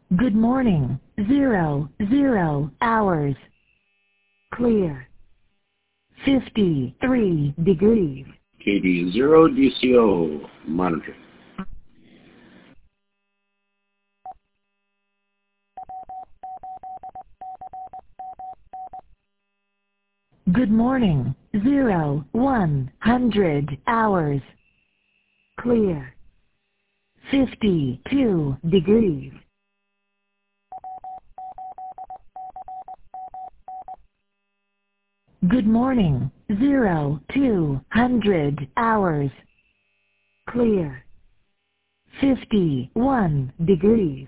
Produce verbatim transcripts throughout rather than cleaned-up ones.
Good morning. Zero, zero hours. Clear. fifty-three degrees. K D zero D C O monitoring. Good morning. Zero, one hundred hours. Clear. fifty-two degrees. Good morning. Zero, two hundred hours. Clear. fifty-one degrees.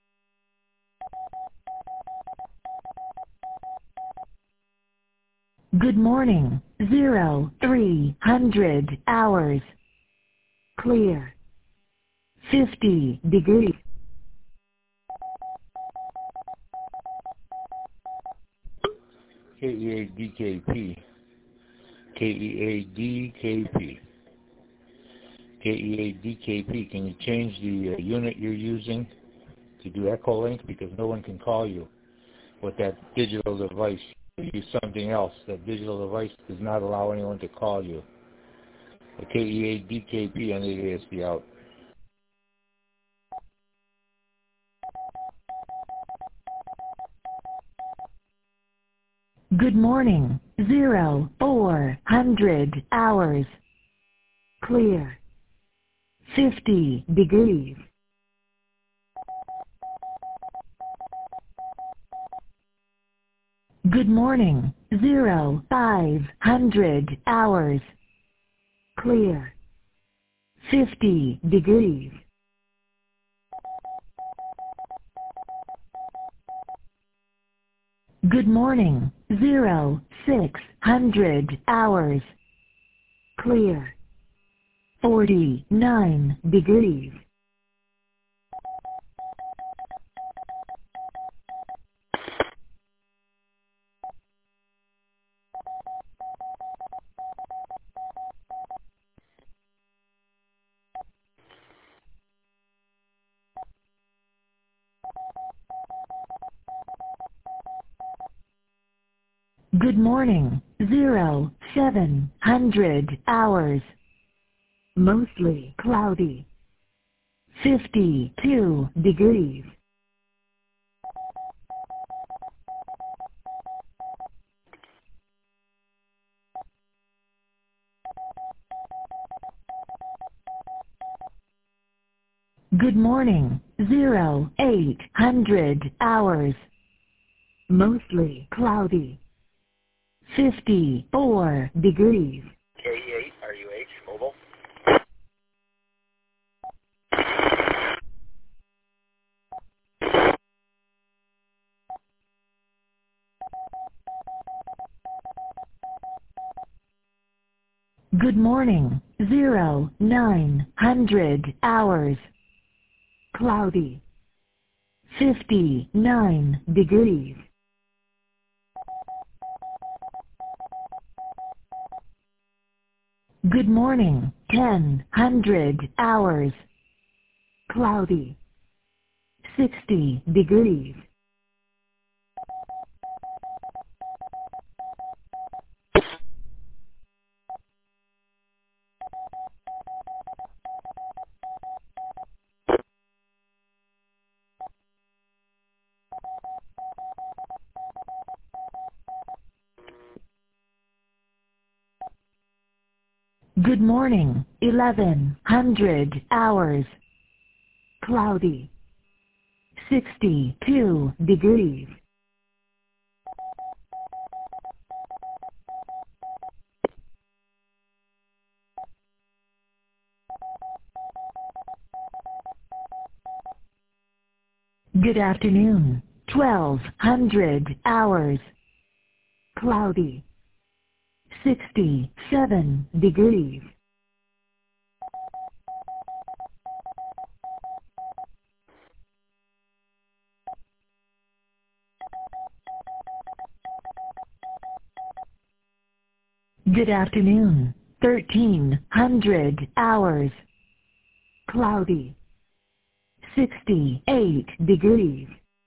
Good morning. Zero, three hundred hours. Clear. fifty degrees. K E A D K P. K E A D K P. K E A D K P. Can you change the uh, unit you're using to do Echo Link? Because no one can call you with that digital device. You use something else. That digital device does not allow anyone to call you. The K E A D K P on the A S B out. Good morning. Zero, four hundred hours. Clear. fifty degrees. Good morning. Zero, five hundred hours. Clear. fifty degrees. Good morning. Zero, six hundred hours. Clear. forty-nine degrees. Good morning. Zero, seven hundred hours. Mostly cloudy. fifty-two degrees. Good morning. Zero, eight hundred hours. Mostly cloudy. fifty-four degrees. K E eight R U H mobile. Good morning. Zero, nine hundred hours. Cloudy. fifty-nine degrees. Good morning. Ten hundred hours. Cloudy. Sixty degrees. Good morning. Eleven hundred hours. Cloudy. Sixty-two degrees. Good afternoon. Twelve hundred hours. Cloudy. Sixty-seven degrees. Good afternoon. Thirteen hundred hours. Cloudy. sixty-eight degrees.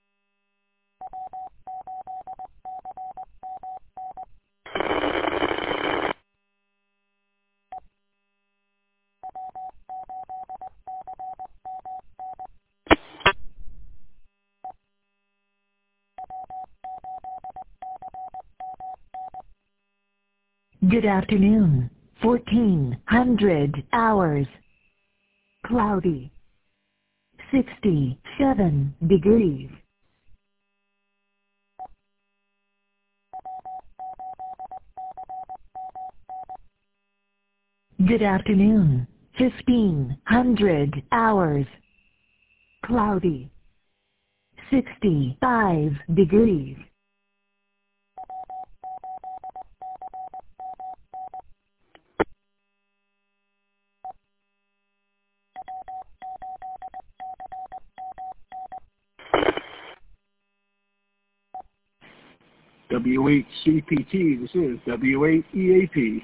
Good afternoon. fourteen hundred hours. Cloudy. sixty-seven degrees. Good afternoon. fifteen hundred hours. Cloudy. sixty-five degrees. W eight C P T, this is W eight E A P.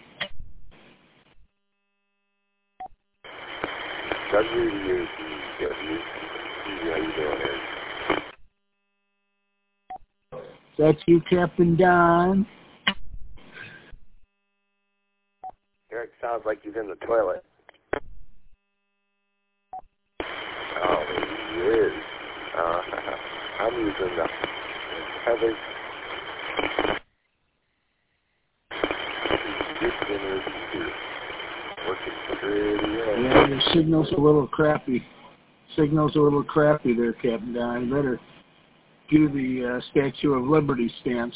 W E A P, W C P T, how you doing there? That's you, Captain Don. Eric sounds like he's in the toilet. Oh, maybe he is. Uh, I'm using the Heather. Yeah, your signal's a little crappy. Signal's a little crappy there, Captain Don. You better do the uh, Statue of Liberty stance.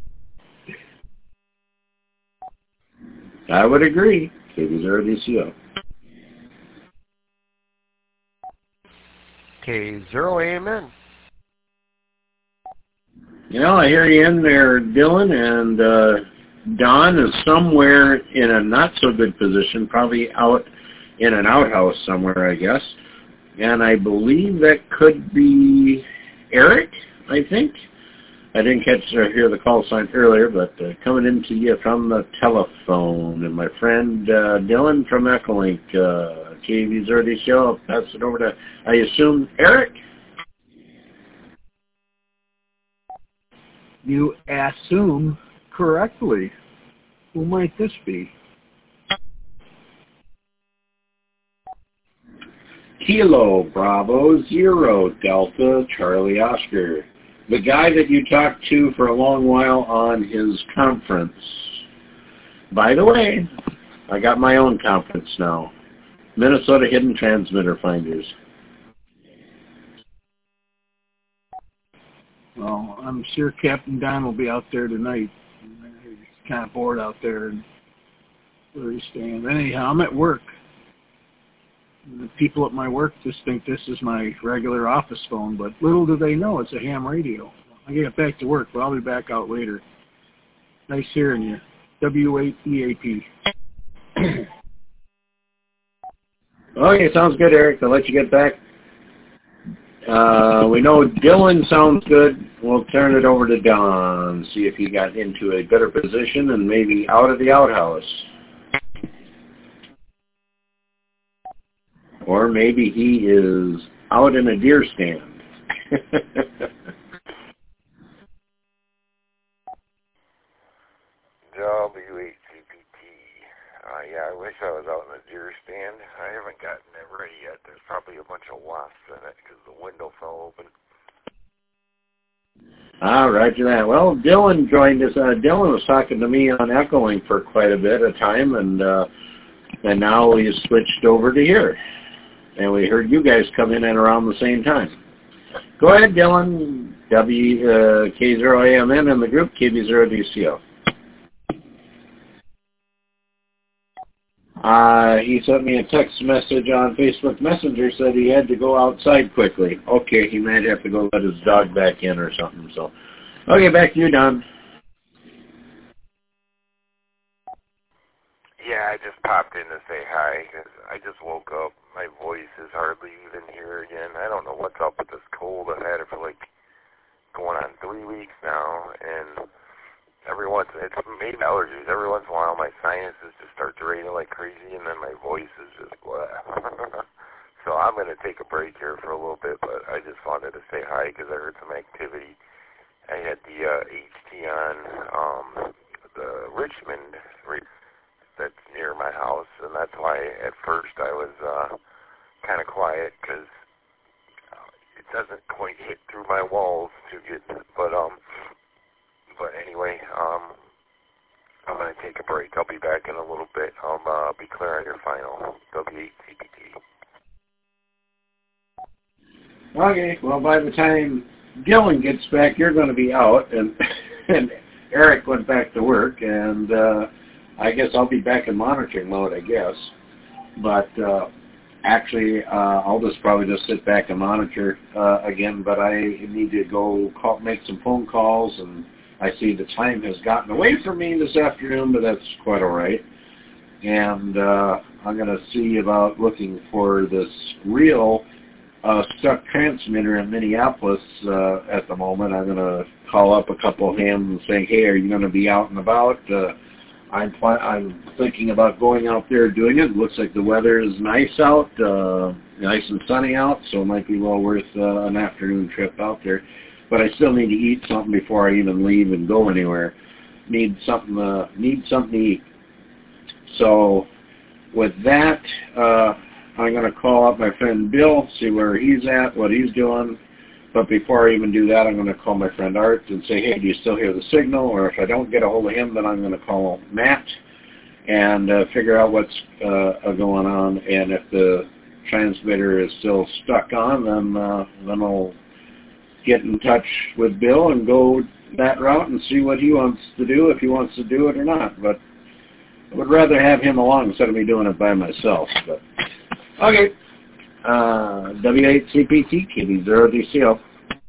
I would agree. K B zero D C O. K zero A M N. You know, I hear you in there, Dylan, and uh, Don is somewhere in a not-so-good position, probably out in an outhouse somewhere, I guess. And I believe that could be Eric, I think. I didn't catch or hear the call sign earlier, but uh, coming in to you from the telephone. And my friend uh, Dylan from Echolink, uh, K V zero D C O, I'll pass it over to, I assume, Eric? You assume correctly. Who might this be? Kilo Bravo Zero Delta Charlie Oscar. The guy that you talked to for a long while on his conference. By the way, I got my own conference now. Minnesota Hidden Transmitter Finders. Well, I'm sure Captain Don will be out there tonight. He's kind of bored out there and where he's staying. Anyhow, I'm at work. The people at my work just think this is my regular office phone, but little do they know it's a ham radio. I get back to work, but I'll be back out later. Nice hearing you. W eight E A P. Okay, sounds good, Eric. I'll let you get back. Uh, we know Dylan sounds good. We'll turn it over to Don, see if he got into a better position and maybe out of the outhouse. Or maybe he is out in a deer stand. W eight C P T. Uh, yeah, I wish I was out in a deer stand. I haven't gotten it ready yet. There's probably a bunch of wasps in it because the window fell open. Ah, roger that. Well, Dylan joined us. Uh, Dylan was talking to me on Echolink for quite a bit of time, and uh, and now he's switched over to here. And we heard you guys come in at around the same time. Go ahead, Dylan. W uh, K zero A M N and the group K B zero D C O. Uh, he sent me a text message on Facebook Messenger, said he had to go outside quickly. Okay, he might have to go let his dog back in or something. So, okay, back to you, Don. Yeah, I just popped in to say hi. I just woke up. My voice is hardly even here again. I don't know what's up with this cold. I've had it for like going on three weeks now, and every once, it's made allergies. Every once in a while, my sinuses just start draining like crazy, and then my voice is just blah. So I'm I'm going to take a break here for a little bit, but I just wanted to say hi because I heard some activity. I had the uh, H T on um, the Richmond that's near my house, and that's why at first I was uh, kind of quiet because it doesn't quite hit through my walls to get, but um, but anyway, um, I'm going to take a break. I'll be back in a little bit. I'll uh, be clear on your final W eight C P T. Okay, well, by the time Dylan gets back, you're going to be out, and and Eric went back to work, and uh, I guess I'll be back in monitoring mode, I guess. But uh, actually, uh, I'll just probably just sit back and monitor uh, again, but I need to go call, make some phone calls, and I see the time has gotten away from me this afternoon, but that's quite all right. And uh, I'm going to see about looking for this real uh, stuck transmitter in Minneapolis uh, at the moment. I'm going to call up a couple of hams and say, hey, are you going to be out and about? Uh, I'm, pl- I'm thinking about going out there doing it. It looks like the weather is nice out, uh, nice and sunny out, so it might be well worth uh, an afternoon trip out there. But I still need to eat something before I even leave and go anywhere. Need something. Uh, need something to eat. So with that, uh, I'm going to call up my friend Bill, see where he's at, what he's doing. But before I even do that, I'm going to call my friend Art and say, hey, do you still hear the signal? Or if I don't get a hold of him, then I'm going to call Matt and uh, figure out what's uh, going on. And if the transmitter is still stuck on, then uh, then I'll get in touch with Bill and go that route and see what he wants to do, if he wants to do it or not. But I would rather have him along instead of me doing it by myself. But okay. Uh, W eight C P T, K B zero D C O.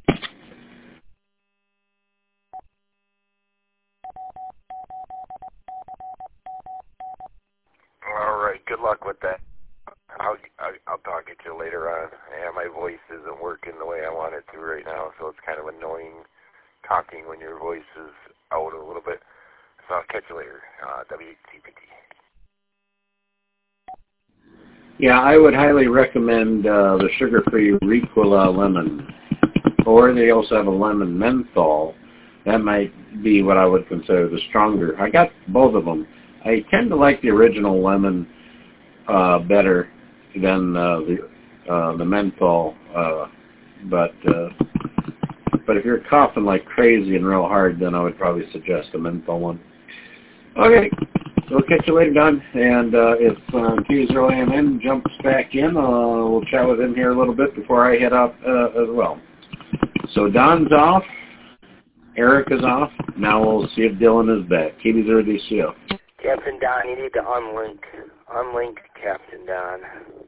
All right, good luck with that. I'll, I'll, I'll talk at you later on. Yeah, my voice isn't working the way I want it to right now, so it's kind of annoying talking when your voice is out a little bit. So I'll catch you later. Uh, W eight C P T. Yeah, I would highly recommend uh, the sugar-free Ricola lemon. Or they also have a lemon menthol. That might be what I would consider the stronger. I got both of them. I tend to like the original lemon uh, better than uh, the uh, the menthol. Uh, but uh, but if you're coughing like crazy and real hard, then I would probably suggest the menthol one. Okay. We'll catch you later, Don. And uh, if uh, K zero A M N jumps back in, uh, we'll chat with him here a little bit before I head out uh, as well. So Don's off. Eric is off. Now we'll see if Dylan is back. K B zero D C O. Captain Don, you need to unlink. Unlink Captain Don.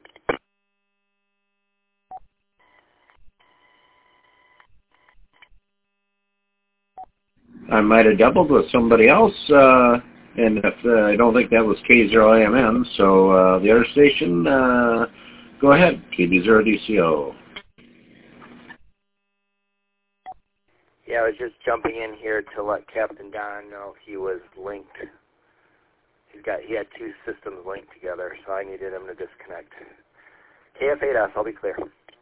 I might have doubled with somebody else. Uh, And if, uh, I don't think that was K zero A M N, so uh, the other station, uh, go ahead, K B zero D C O. Yeah, I was just jumping in here to let Captain Don know he was linked. He's got he had two systems linked together, so I needed him to disconnect. K F eight S, I'll be clear.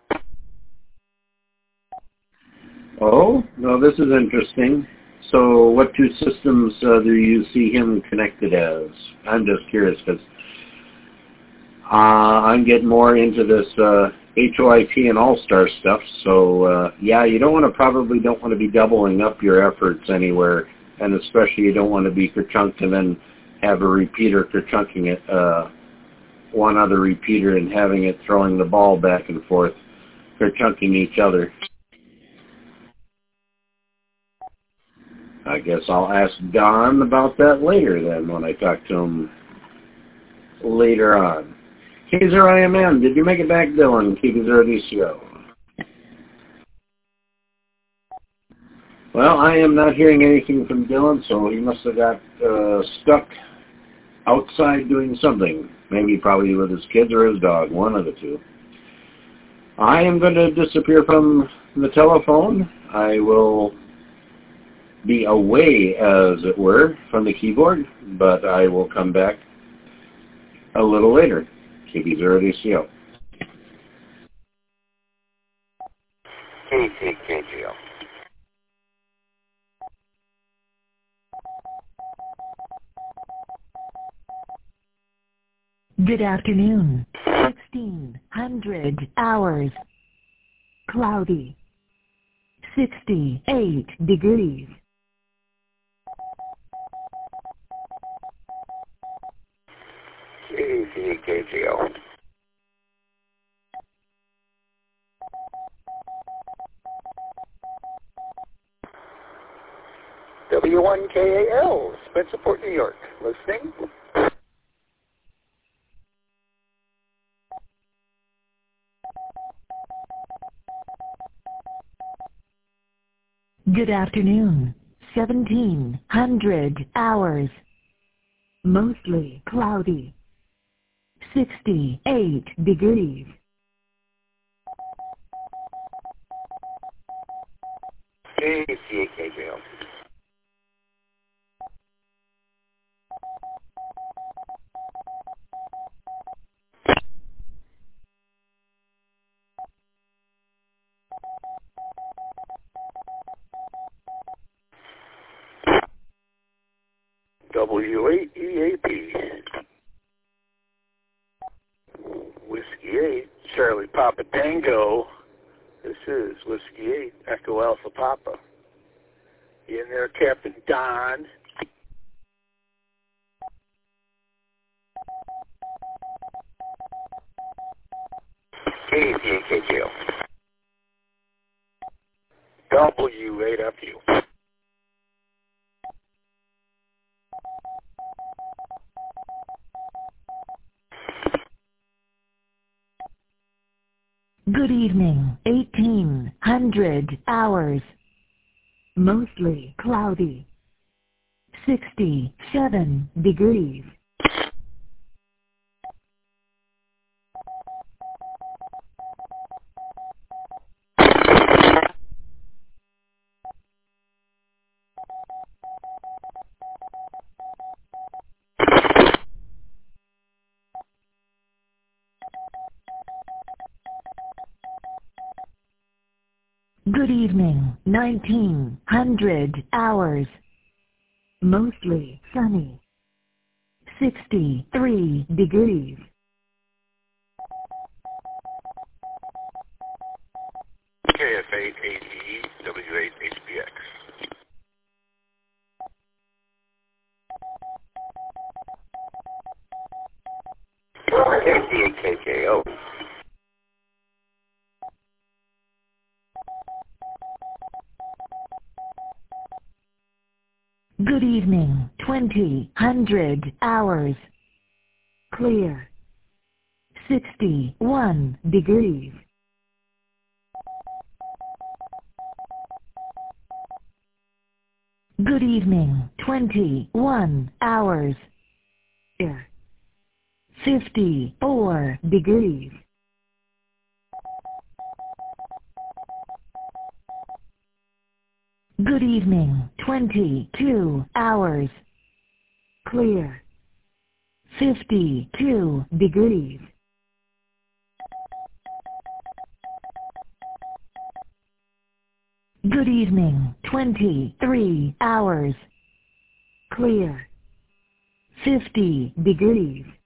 Oh, well, this is interesting. So what two systems uh, do you see him connected as? I'm just curious because uh, I'm getting more into this uh, H O I P and All-Star stuff. So, uh, yeah, you don't want to probably don't want to be doubling up your efforts anywhere, and especially you don't want to be kerchunked and then have a repeater kerchunking it, uh, one other repeater and having it throwing the ball back and forth, kerchunking each other. I guess I'll ask Don about that later then when I talk to him later on. K zero A M N, did you make it back, Dylan? K zero D C O. Well, I am not hearing anything from Dylan, so he must have got uh, stuck outside doing something. Maybe probably with his kids or his dog, one of the two. I am going to disappear from the telephone. I will be away, as it were, from the keyboard, but I will come back a little later. K B zero D C O. K C K G O. Good afternoon. sixteen hundred hours. Cloudy. sixty-eight degrees. K C K G O. W one K A L, Spencerport, New York. Listening. Good afternoon. seventeen hundred hours. Mostly cloudy. sixty-eight degrees. K C K G O. W eight E A P. Whiskey eight, Charlie Papa Tango. This is Whiskey eight, Echo Alpha Papa. You in there, Captain Don? K C K G O. W eight F U. Good evening. eighteen hundred hours. Mostly cloudy. sixty-seven degrees. Good evening. nineteen hundred hours. Mostly sunny. sixty-three degrees. K F eight A D E, W eight H B X. K C A K K O. Good evening. twenty hundred hours. Clear. sixty-one degrees. Good evening. twenty-one hours. Clear. fifty-four degrees. Good evening. twenty-two hours. Clear. fifty-two degrees. Good evening. twenty-three hours. Clear. fifty degrees.